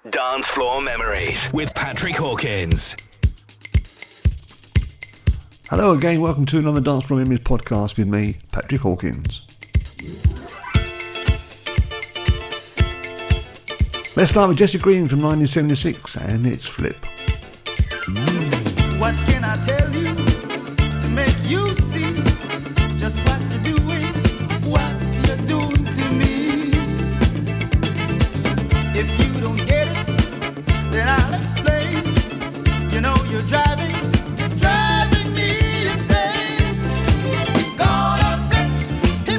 Dance Floor Memories with Patrick Hawkins. Hello again, welcome to another Dance Floor Memories podcast with me, Patrick Hawkins. Let's start with Jesse Green from 1976 and it's Flip. What can I tell you to make you see just what you're doing, what you're doing to me? If you don't get it, then I'll explain. You know you're driving me insane. Gonna flip, hip,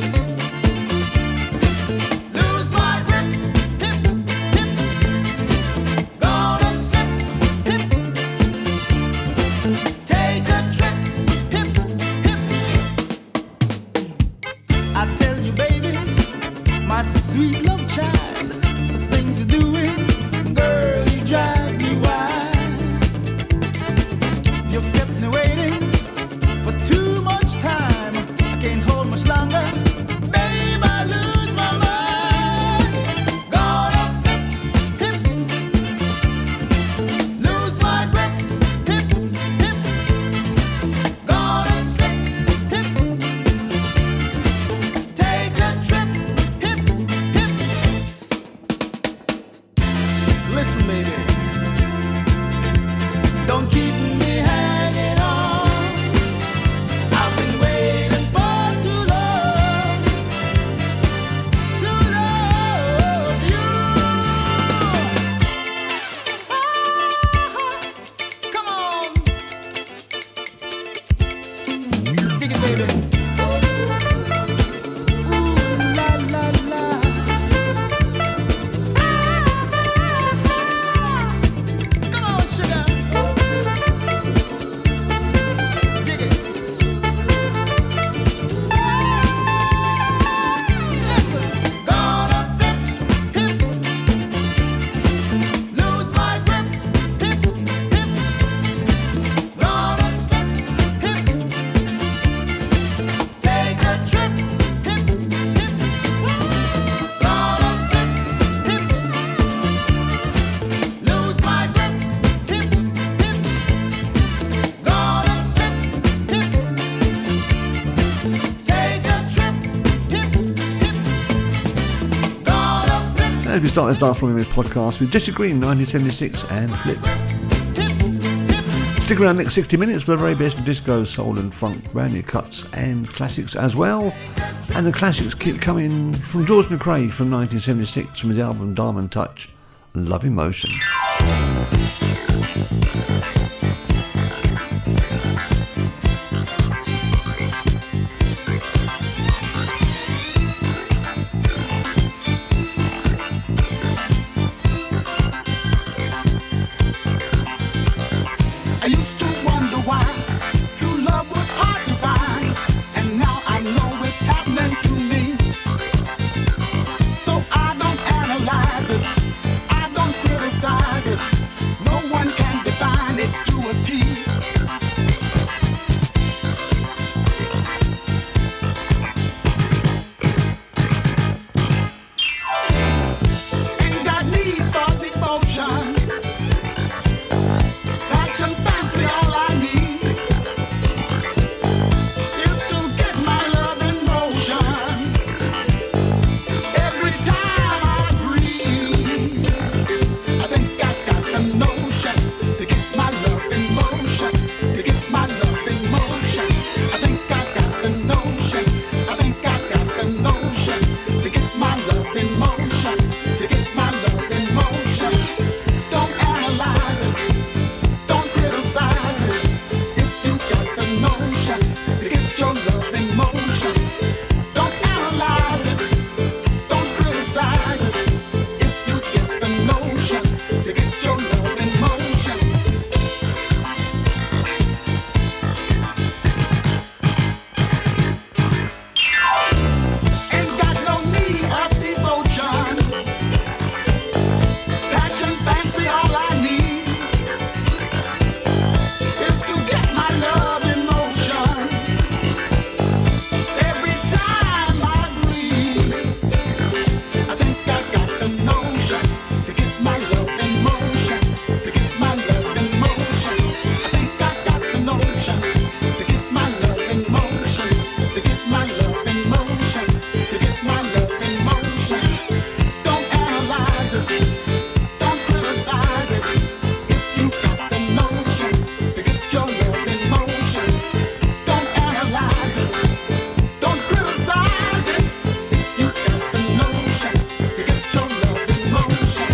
lose my grip, hip, hip. Gonna slip, hip, take a trip, hip, hip. I tell you, baby, my sweet love child, the things you're doing, girl, you drive me wild. You've kept me waiting for too much time. I can't hold much longer, babe, I lose my mind. Gonna flip, hip, lose my grip, hip, hip. Gonna slip, hip, take a trip, hip, hip. Listen, baby, don't keep me hanging on. I've been waiting for too long to love you. Come on, dig it, baby. Ooh la la la. Come on, sugar. Dig it. Listen. Gonna flip, hip, lose my grip, hip, hip. Gonna slip, hip, take a trip, hip, hip. Gonna flip, hip, lose my grip, hip, hip. Gonna slip, hip, take a trip, hip, hip. Gonna flip, As we start this Dance Floor Memories podcast with Jesse Green, 1976 and Flip. Stick around the next 60 minutes for the very best of disco, soul and funk, brand new cuts and classics as well. And the classics keep coming from George McRae from 1976 from his album Diamond Touch, Love Emotion. I used to wonder why true love was hard to find, and now I know it's happening to me. So I don't analyze it, I don't criticize it. No one can define it to a T. criticize it. If you got the notion to get your love in motion, don't analyze it. Don't criticize it. If you got the notion to get your love in motion.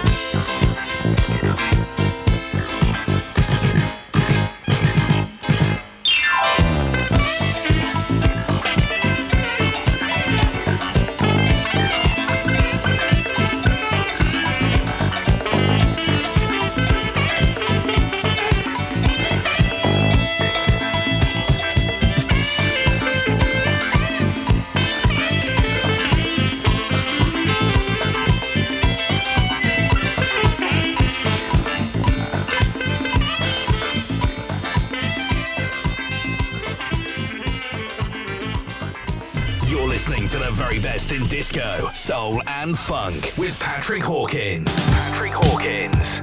You're listening to the very best in disco, soul, and funk with Patrick Hawkins. Patrick Hawkins.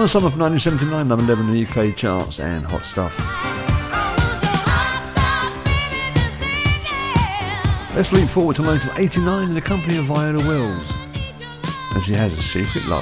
Summer from 1979, number 11 in the UK charts, and Hot Stuff. Let's leap forward to 1989 in the company of Viola Wills, and she has a secret love.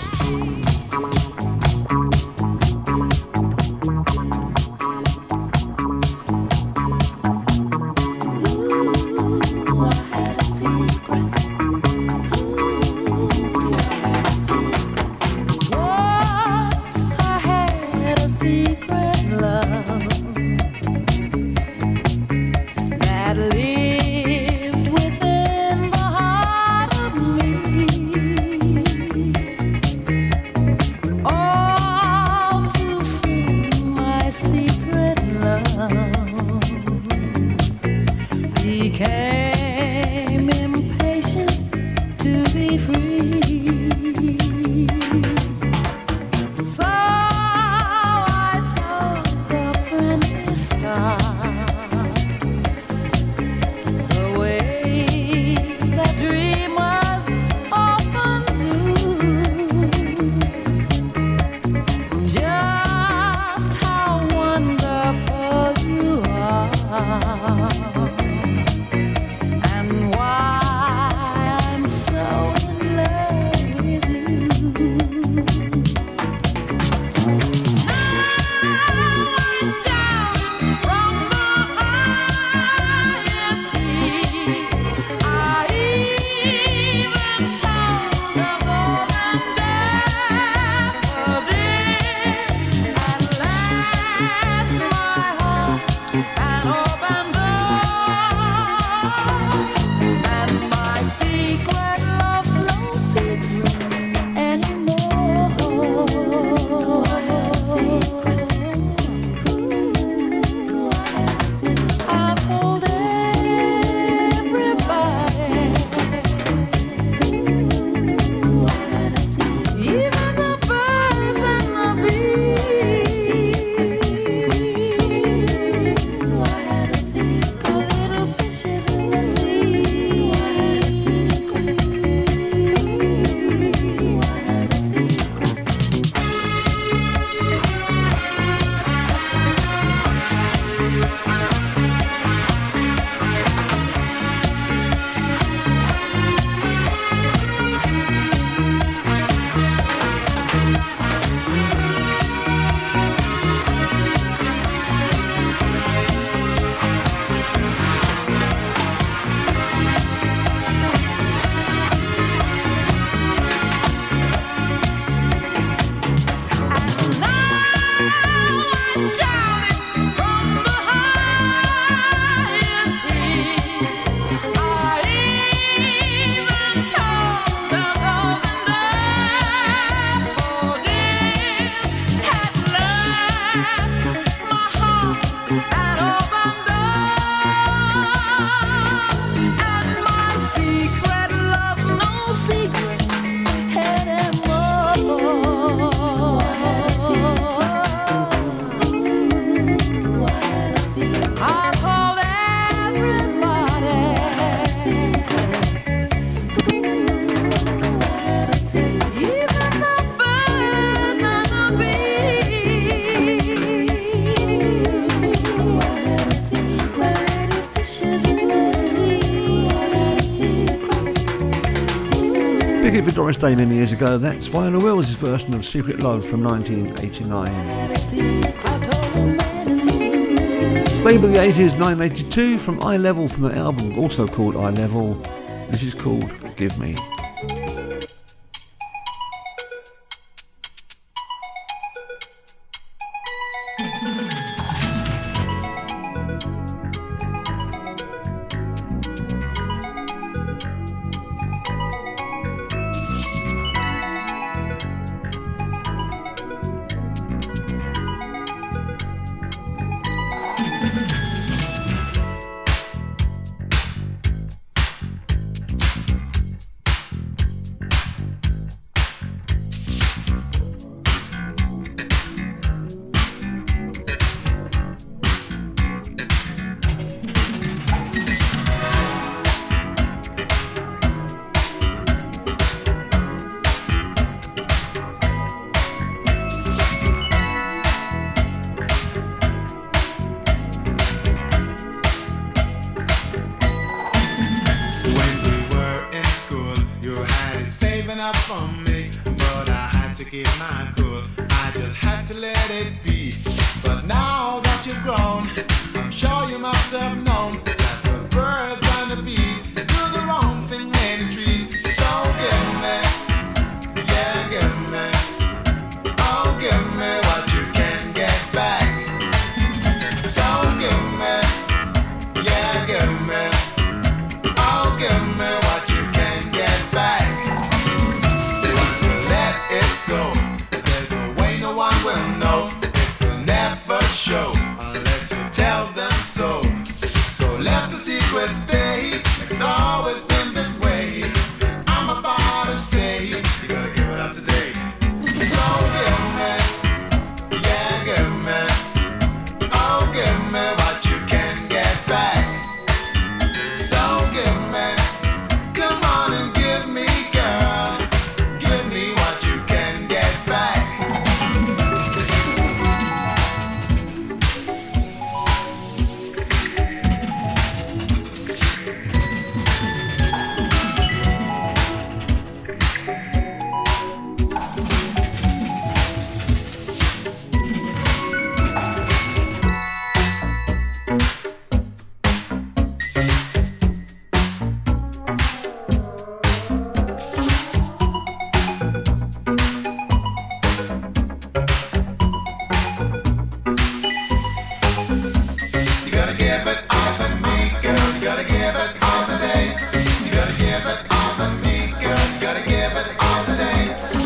For Doris Day many years ago, that's Viola Wills' version of Secret Love from 1989. Stable the 80s, 1982 from Eye Level from the album also called Eye Level. This is called Give Me. up from me, but I had to keep my cool. I just had to let it be. But now that you're grown, I'm sure you must have known that the birds and the bees do the wrong thing in the trees. So give me, yeah, give me, oh, give me what you can get back. So give me, yeah, give me, oh, give me what you can get back. Once you let it go, there's no way no one will know. It will never show unless you tell them so. So let the secret stay. It's always been this way. 'Cause I'm about to say, you gotta give it up today. So give me, yeah, give me, oh, give me what you can get back. So give me, come on and give me, girl, give me what you can get back. You gotta give it all to me, girl. You gotta give it all today. You gotta give it all to me, girl. You gotta give it all today.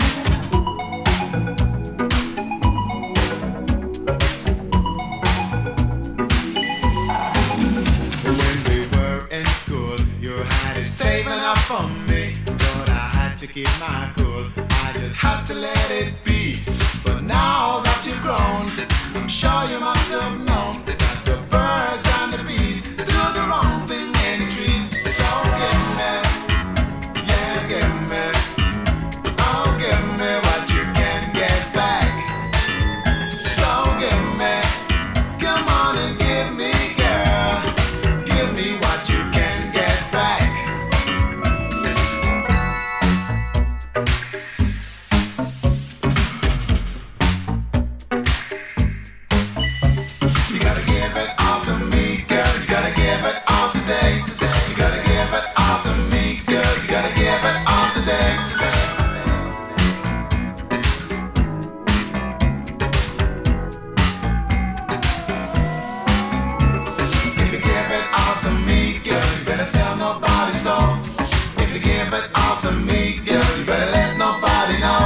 When we were in school, you had it saving up for me, but I had to keep my cool. I just had to let it be. But now that you've grown, I'm sure you must have known that the birds and the bees do the wrong thing in the trees. So give me, yeah, give me, oh, give me what you can get back. So give me, come on and give me, girl, give me what you can get back. You gotta give it all to me, girl. You gotta give it all today. You gotta give it all to me, girl. You gotta give it all today. If you give it all to me, girl, you better tell nobody so. If you give it all to me, girl, you better let nobody know.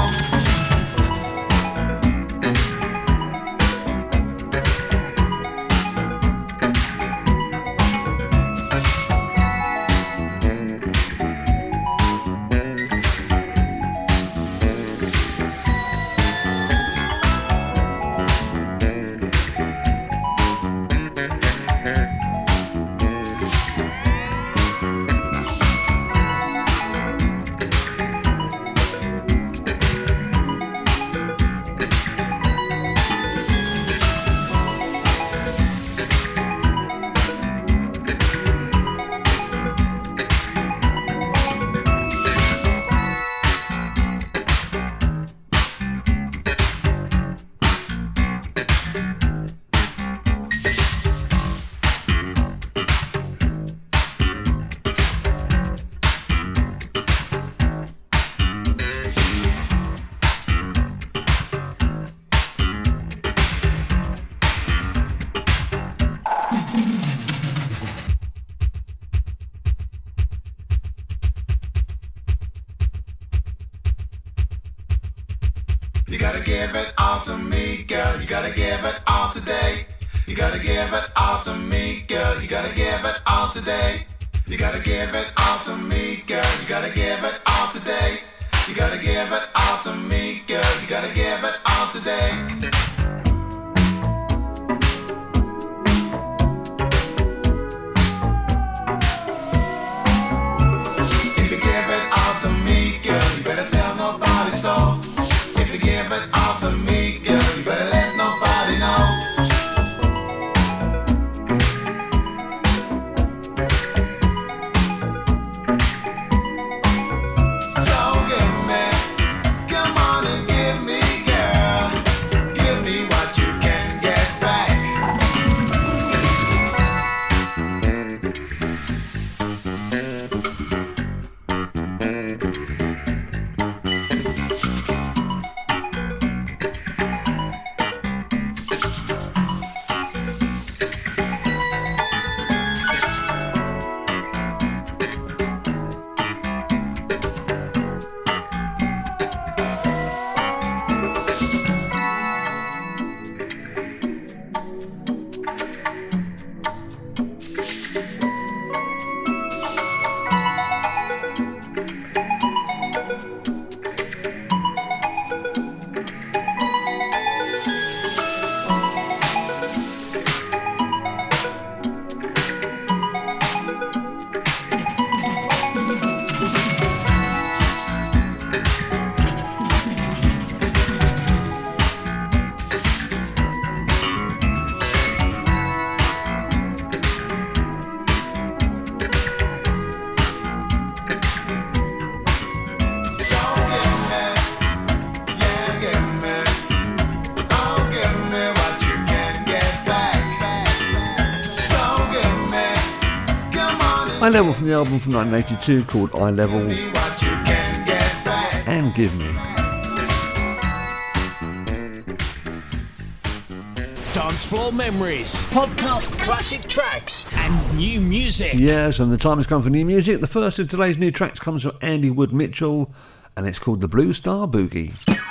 You gotta give it all to me, girl. You gotta give it all today. You gotta give it all to me, girl. You gotta give it all today. You gotta give it all to me, girl. You gotta give it all today. You gotta give it all to me, girl. You gotta give it all today. If you give it all to me, girl, you better tell nobody so. If you give it all to me, girl, you better let nobody know. Don't give me Eye Level from the album from 1982 called Eye Level and Give Me. Dance floor memories, podcast classic tracks, and new music. Yes, and the time has come for new music. The first of today's new tracks comes from Andy Wood Mitchell, and it's called The Blue Star Boogie.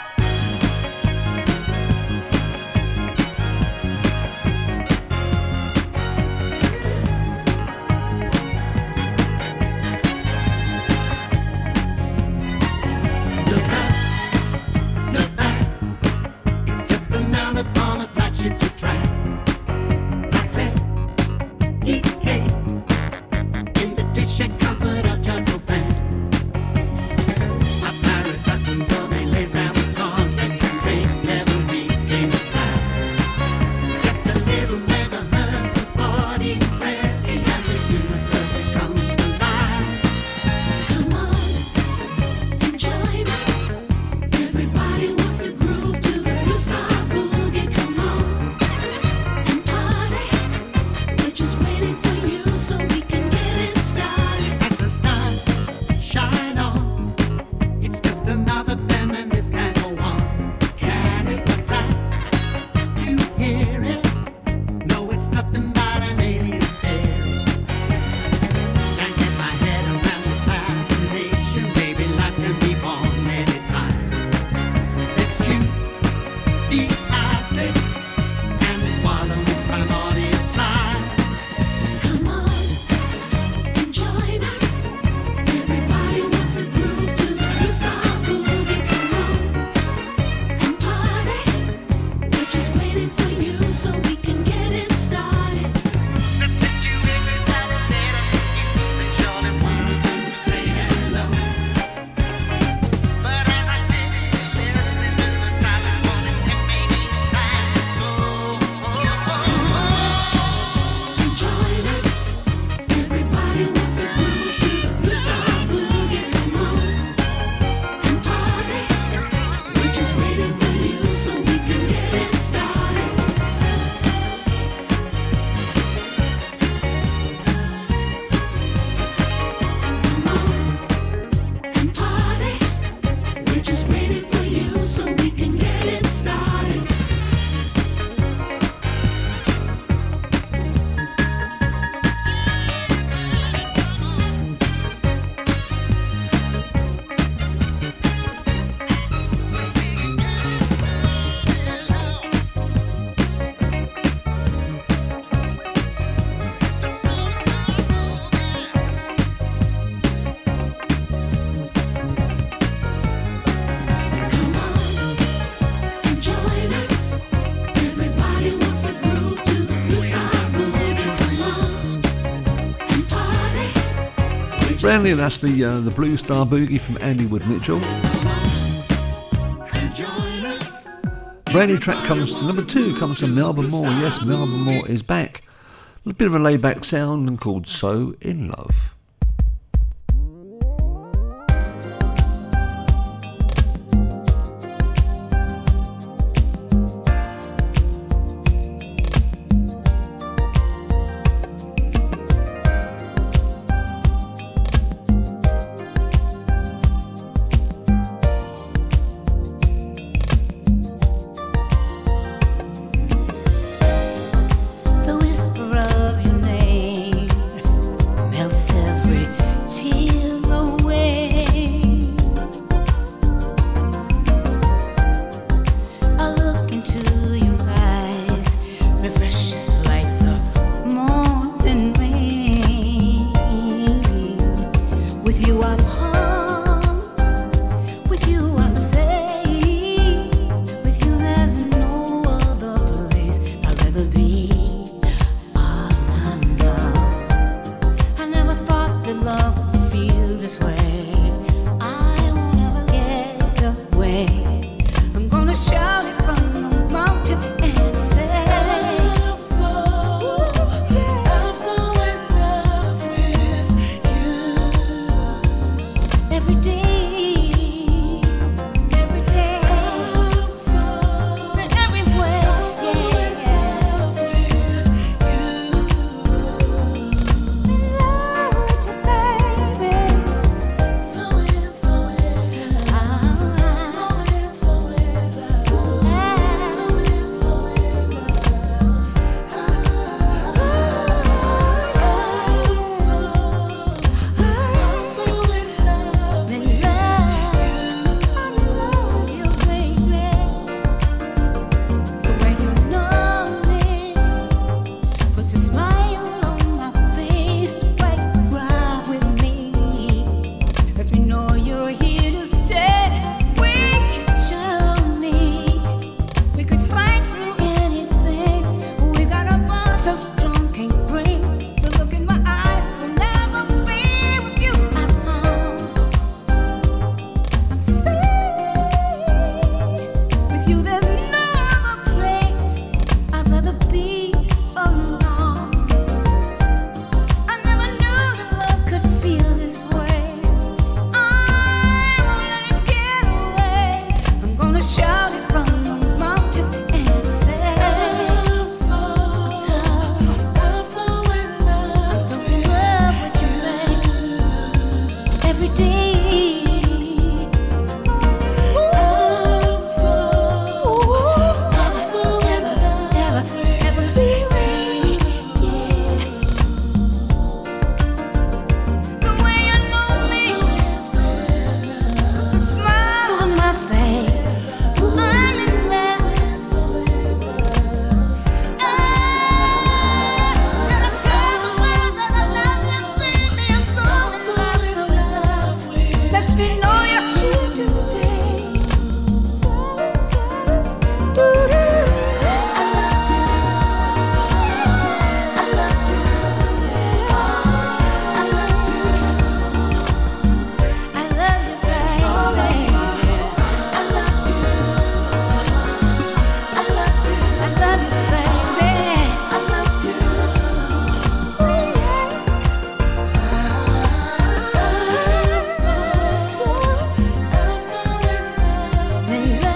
Brand that's the Blue Star Boogie from Andy Wood Mitchell. Brand new track comes, number 2 comes from Melba Moore. Yes, Melba Moore is back. A bit of a laid-back sound and called So In Love.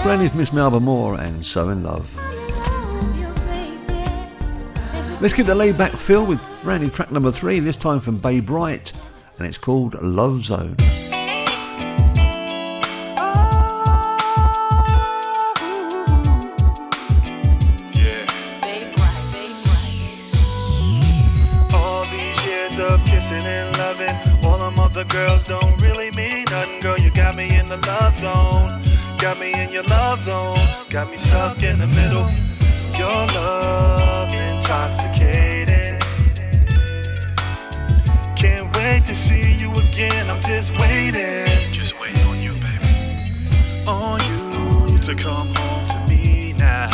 brand new from Miss Melba Moore and So In Love. Let's keep the laid back feel with brand new track number 3, this time from Bay Bright, and it's called Love Zone. Kissing and loving, all them other girls don't really mean nothing. Girl, you got me in the love zone, got me in your love zone, got me stuck in the middle. Your love's intoxicating. Can't wait to see you again. I'm just waiting on you, baby, on you to come home to me now,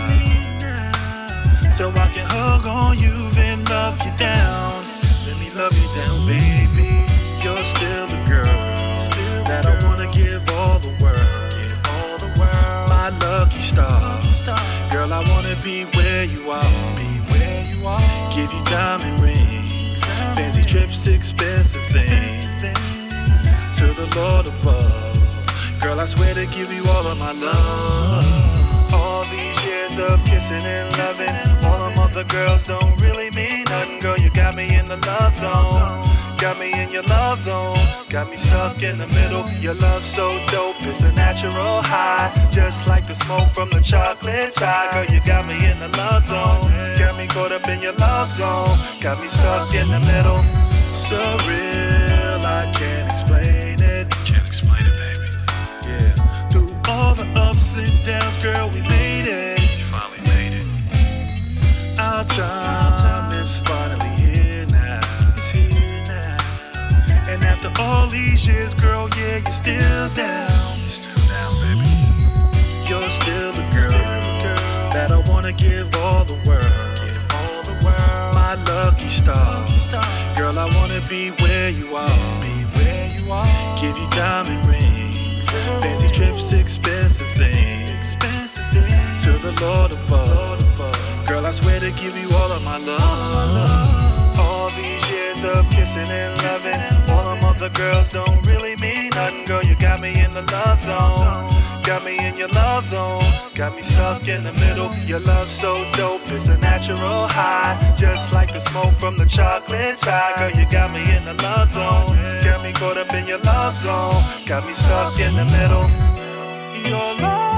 so I can hug on you, then love you down. Love you down, baby. You're still the girl that I wanna give all the world. My lucky star, girl. I wanna be where you are. Give you diamond rings, fancy trips, expensive things. To the Lord above, girl. I swear to give you all of my love. All these years of kissing and loving, all them other girls don't really mean nothing. Girl, you got me in the love zone, got me in your love zone, got me stuck in the middle. Your love's so dope, it's a natural high, just like the smoke from the chocolate tie. Girl, you got me in the love zone, got me caught up in your love zone, got me stuck in the middle. Surreal, I can't explain it. Can't explain it, baby. Yeah, through all the ups and downs, girl, we made it. You finally made it. Our time is finally here now. It's here now. And after all these years, girl, yeah, you're still down. You're still down, baby. You're still the girl that I wanna give all the world. My lucky star, girl, I wanna be where you are. Give you diamond rings, fancy trips, expensive things. To the Lord above, girl, I swear to give you all of my love. All these years of kissing and loving, all them other girls don't really mean nothing. Girl, you got me in the love zone, got me in your love zone, got me stuck in the middle. Your love's so dope, it's a natural high, just like the smoke from the chocolate tie. Girl, you got me in the love zone, got me caught up in your love zone, got me stuck in the middle. Your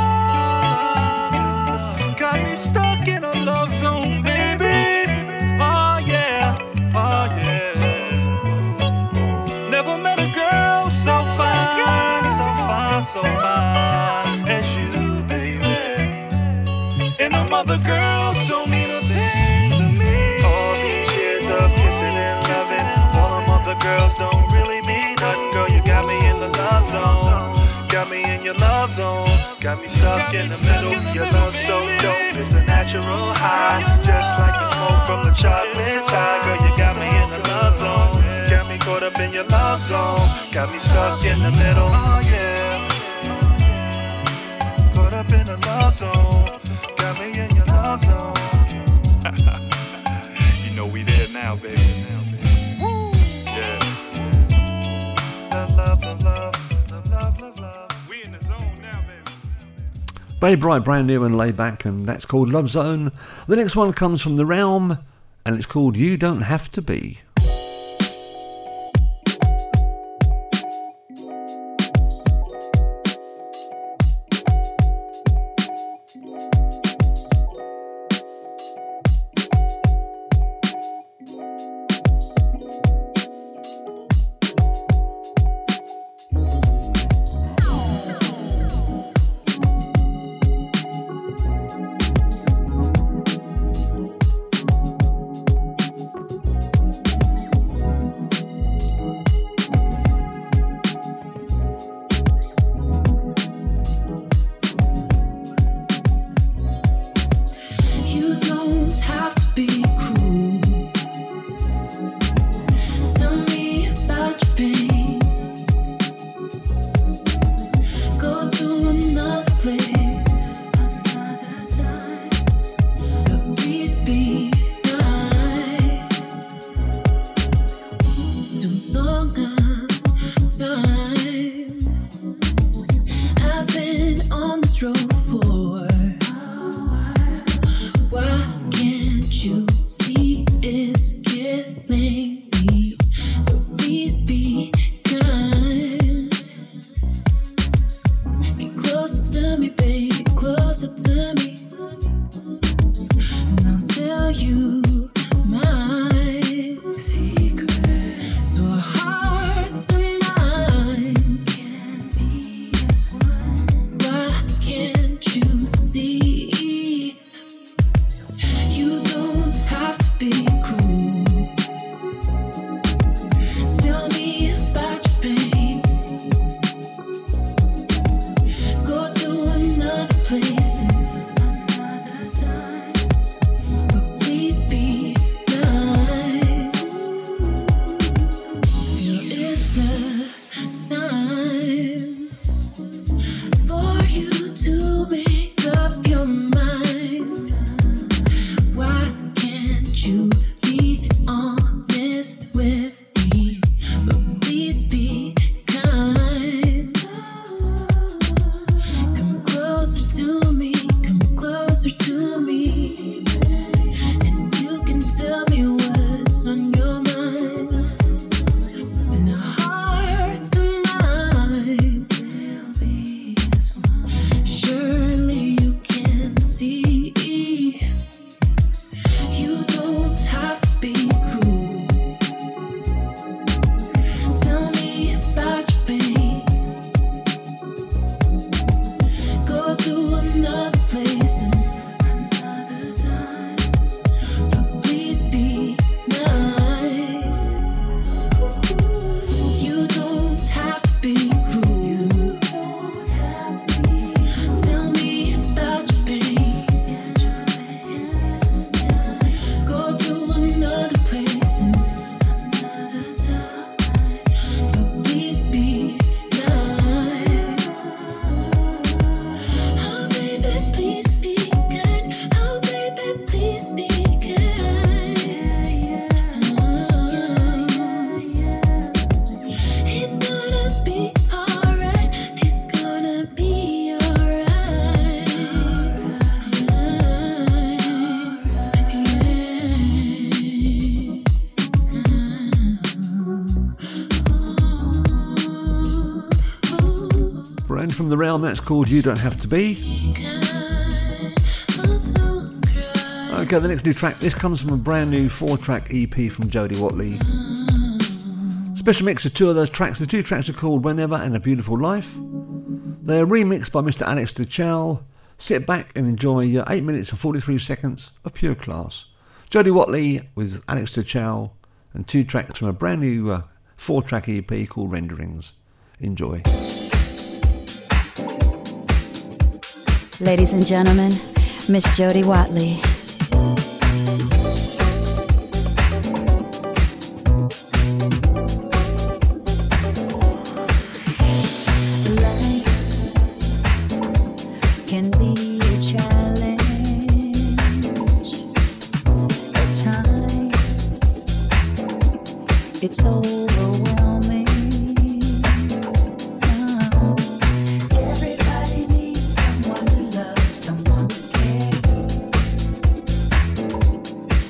love got me stuck in a love zone, baby. Oh yeah, oh yeah. Never met a girl so fine, so fine, so fine as you, baby. And them other girls don't mean a thing to me. All these years of kissing and loving, all them other girls don't really mean nothing. Girl, you got me in the love zone, got me in your love zone, got me stuck in the middle. Your love's so dope, it's a natural high, just like the smoke from the chocolate tie. Girl, you got me in the love zone, got me caught up in your love zone, got me stuck in the middle. Oh yeah, caught up in the love zone, got me in your love zone. You know we there now, baby. Woo. Yeah. Love, love, love, love, love, love, love. We in the zone now, baby. Bay Bright, brand new and laid back, and that's called Love Zone. The next one comes from The Realm, and it's called You Don't Have to Be. I've been on this road the time for you to make up your mind. Why can't you be honest with me? But please be kind. Come closer to me, come closer to me, and you can tell me what's on your mind. And our hearts and mine will be as one. Surely you can see. You don't have to be cruel. Tell me about your pain. Go to another place and another time. But please be nice. You don't have to be cruel. Tell me about your pain. Go to another place and another time. But please be nice. Oh baby, please be good. Oh baby, please be good. It's gonna be alright. It's gonna be alright. Brand from the realm, that's called You Don't Have to Be. Okay, the next new track, this comes from a brand new 4-track EP from Jody Watley. Special mix of two of those tracks. The two tracks are called Whenever and A Beautiful Life. They are remixed by Mr. Alex DeChal. Sit back and enjoy 8 minutes and 43 seconds of pure class. Jody Watley with Alex DeChal and two tracks from a brand new 4-track EP called Renderings. Enjoy. Ladies and gentlemen, Miss Jody Watley. Life can be a challenge at times. It's overwhelming. Everybody needs someone to love, someone to care.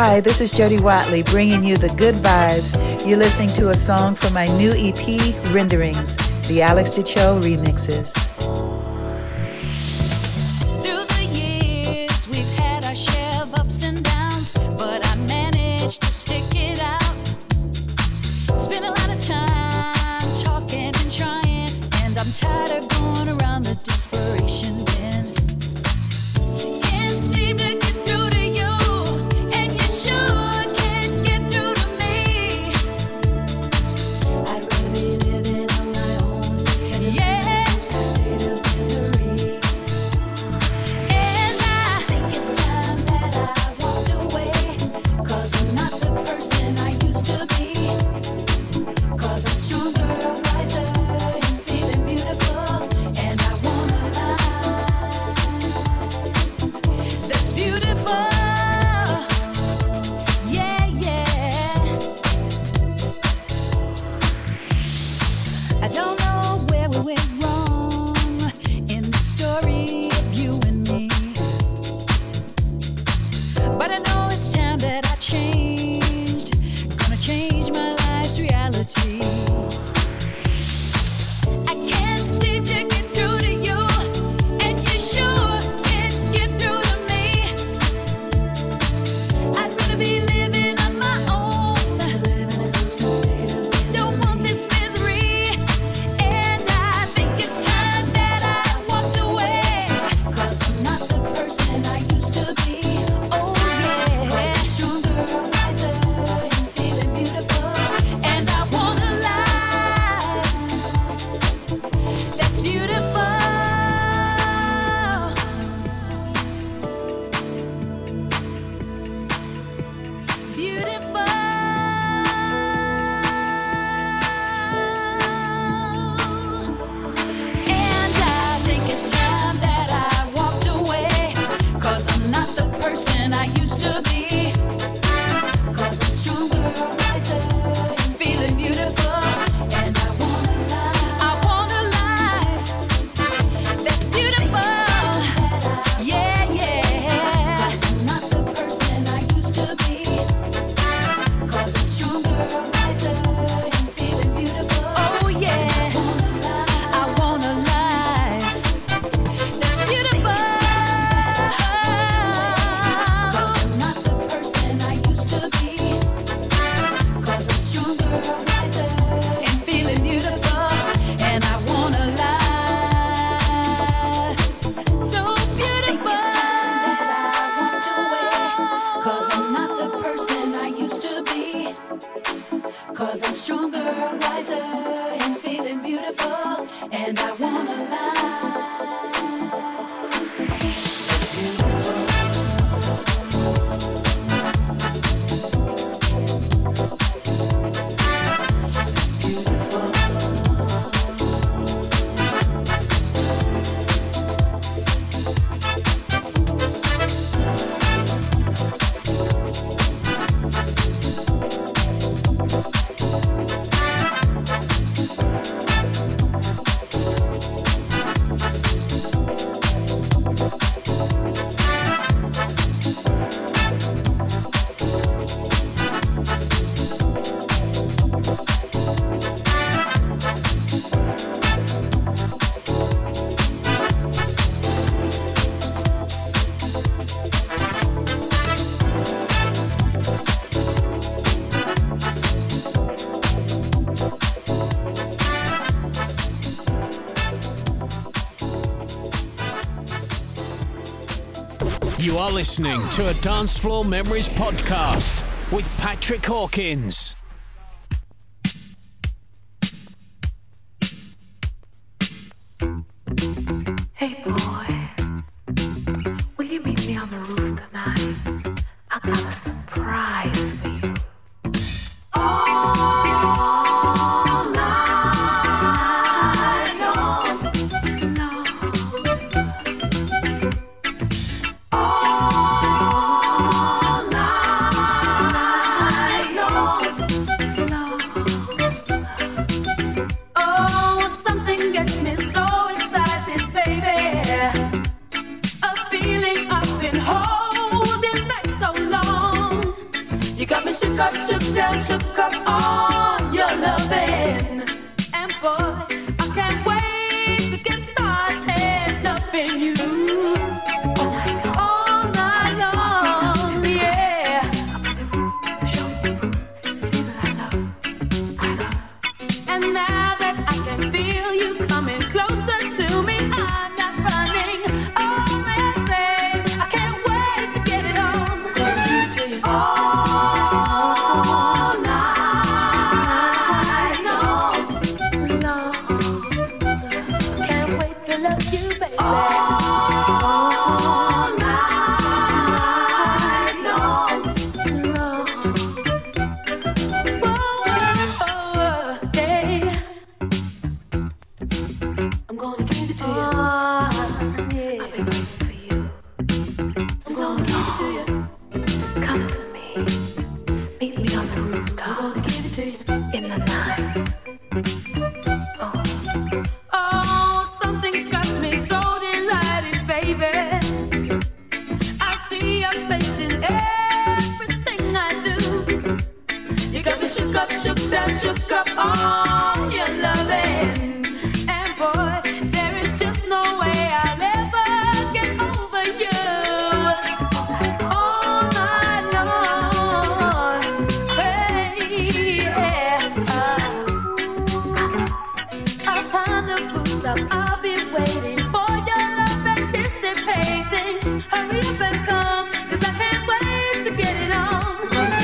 Hi, this is Jody Watley bringing you the good vibes. You're listening to a song from my new EP, Renderings, the Alex DiCio remixes. Through the years, we've had our share of ups and downs, but I managed to stick it out. Spent a lot of time talking and trying, and I'm tired of going around the desperation bend. Can't seem to get through to you, and you sure can't get through to me. I'd rather be living on my own, yes, a state of misery. And I think it's time that I walked away, 'cause I'm not the person I used to be. 'Cause I'm stronger, wiser, and feeling beautiful, and I want a life that's beautiful. Yeah, yeah. I don't know where we went wrong in the story of you and me, but I know it's time that I changed. Gonna change my life's reality. I can't seem to get through to you, and you sure can't get through to me. I'd rather be living on my own. Don't want this misery, and I think it's time that I walked away, 'cause I'm not the person I used to be. Oh yeah, 'cause I'm stronger, wiser, and feeling beautiful, and I want a life that's beautiful. And I think it's time that I walked away, 'cause I'm not the person I used to be. 'Cause I'm stronger, wiser, and feeling beautiful, and I want a life that's beautiful. Yeah, yeah. 'Cause I'm not the person I used to be. 'Cause I'm stronger, wiser, and feeling beautiful. Oh yeah, I want a life that's beautiful. 'Cause I'm not the person I used to be. 'Cause I'm stronger, wiser, and feeling beautiful, and I want a life so beautiful. It's time that I walked away, 'cause I'm not the person I used to be. 'Cause I'm stronger, wiser, and feeling beautiful, and I want a life. You are listening to a Dance Floor Memories podcast with Patrick Hawkins. Hey boy, will you meet me on the roof tonight? I got a surprise for you. All night long, long. All night long, long. Oh, something gets me so excited, baby. in the night. Oh, something's got me so delighted, baby. I see your face in everything I do. You got me shook up, shook down, shook up on your loving. And boy, there is just no way I'll ever get over you. All night long, hey, yeah. I'll find the rooftop, I'll be waiting for your love, anticipating. Hurry up and come, 'cause I can't wait to get it on.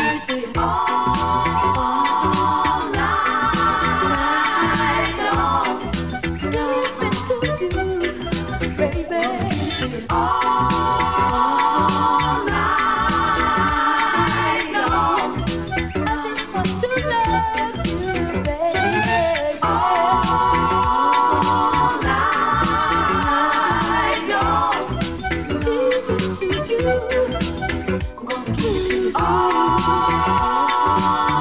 All night long, give it to you, baby. All night long, I just want to love you, baby. All night long, give it to you. I'm gonna give it to you. All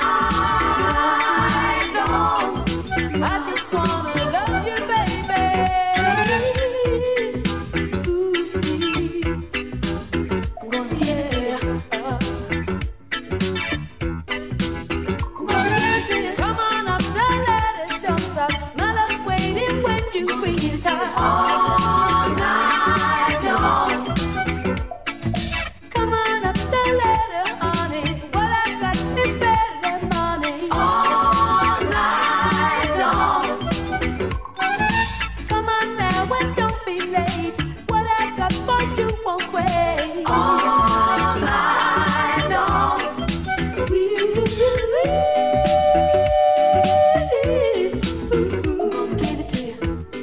night long, I just wanna love you, baby. Ooh, I'm gonna give it to you. I'm gonna give it to you. Come on up the ladder, don't stop. My love's waiting when you bring it time. All night long. Come on up the ladder, honey. What I got is better than money. All night long. Come on now and don't be late. What I got for you won't wait. All night long. I'm gonna give it to you.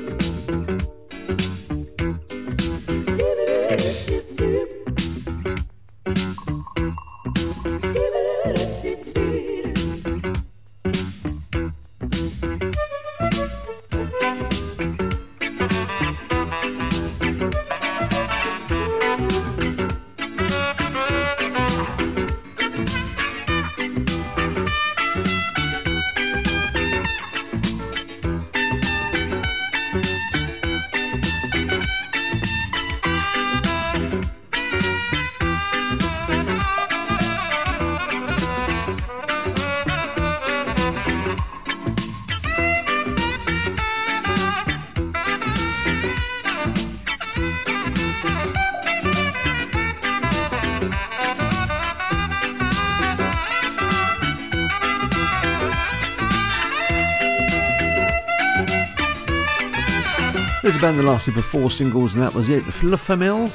There's a band that lasted for 4 singles, and that was it. La Famille,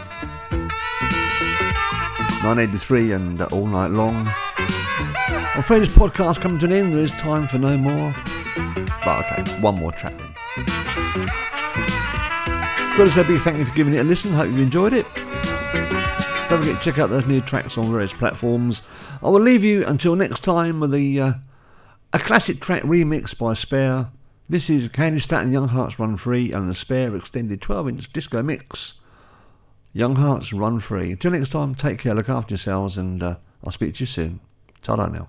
983 and All Night Long. I'm afraid this podcast coming to an end. There is time for no more. But okay, one more track then. Got to say a big thank you for giving it a listen. Hope you enjoyed it. Don't forget to check out those new tracks on various platforms. I will leave you until next time with a classic track remix by Spare. This is Candy Staton, Young Hearts Run Free, and the Spare extended 12-inch disco mix. Young Hearts Run Free. Until next time, take care, look after yourselves, and I'll speak to you soon. Ta-da now.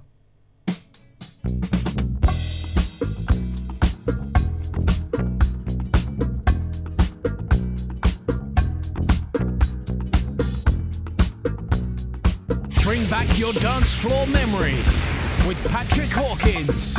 Bring back your dance floor memories with Patrick Hawkins.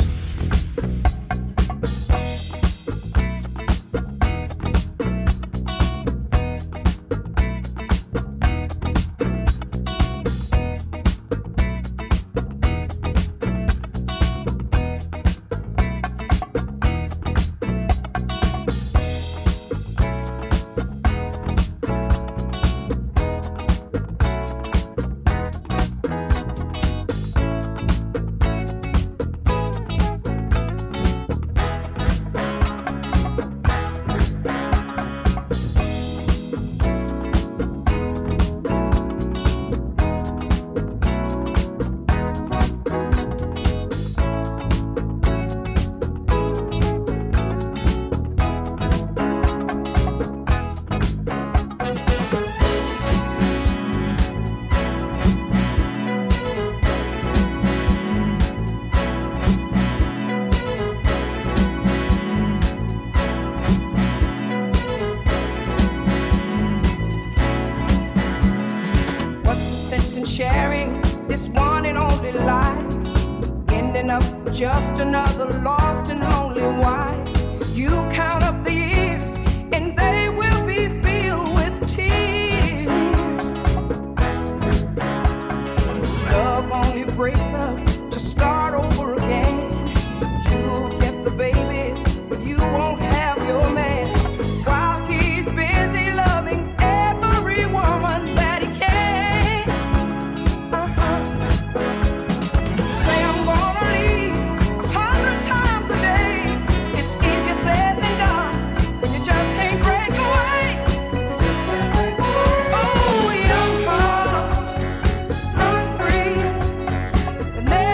this one and only life, ending up just another lost and lonely wife. You count up the years and they will be filled with tears. Love only breaks up to start over again. You'll get the babies, but you won't have your man. While he's busy loving every woman that he can. Say I'm gonna leave 100 times a day. It's easier said than done when you just can't break away. Oh, young hearts run free, and they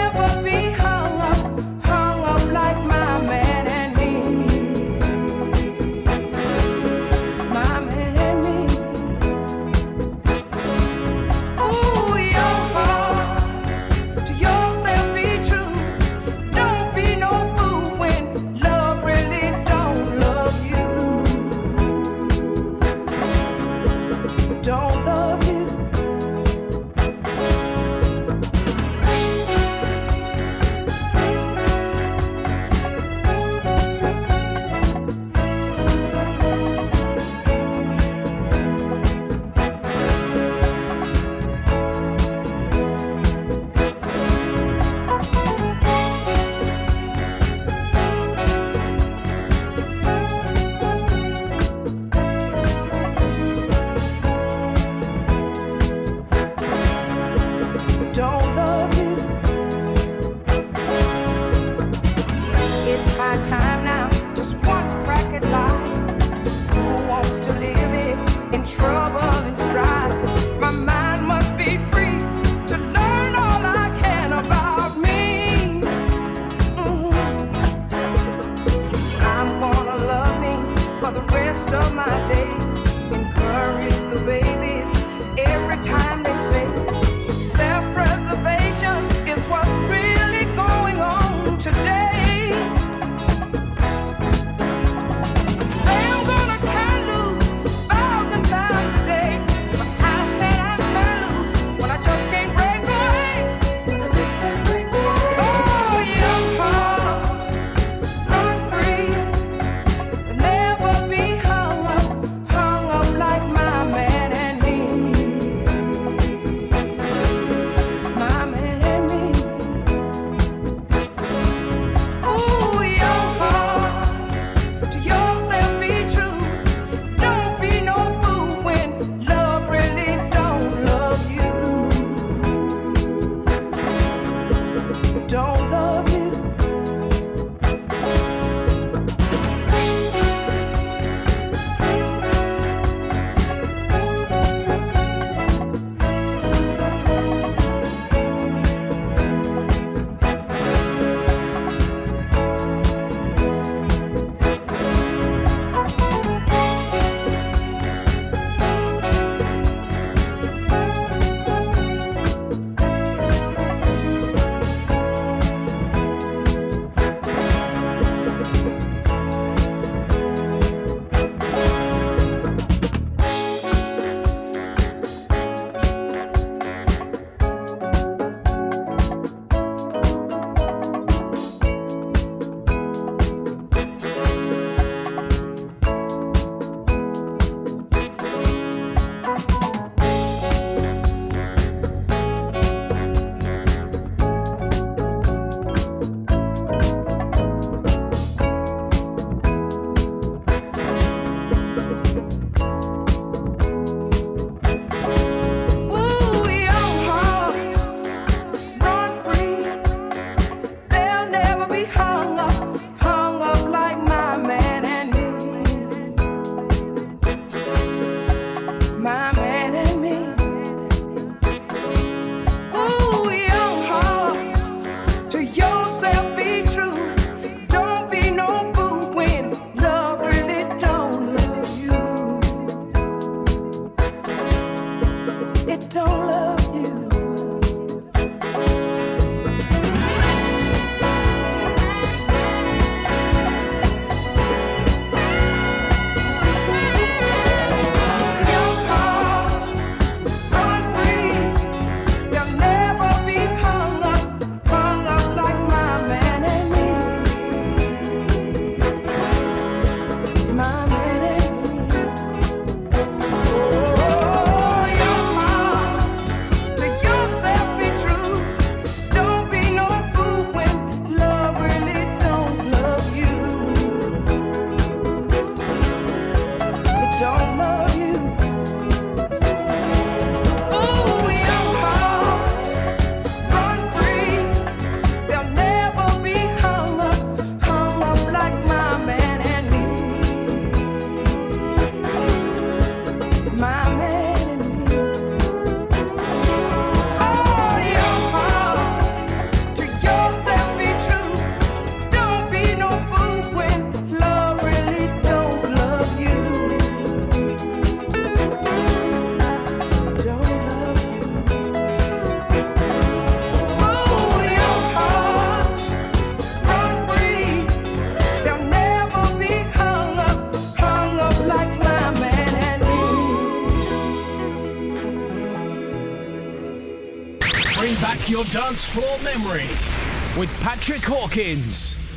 Bringing back your dance floor memories with Patrick Hawkins.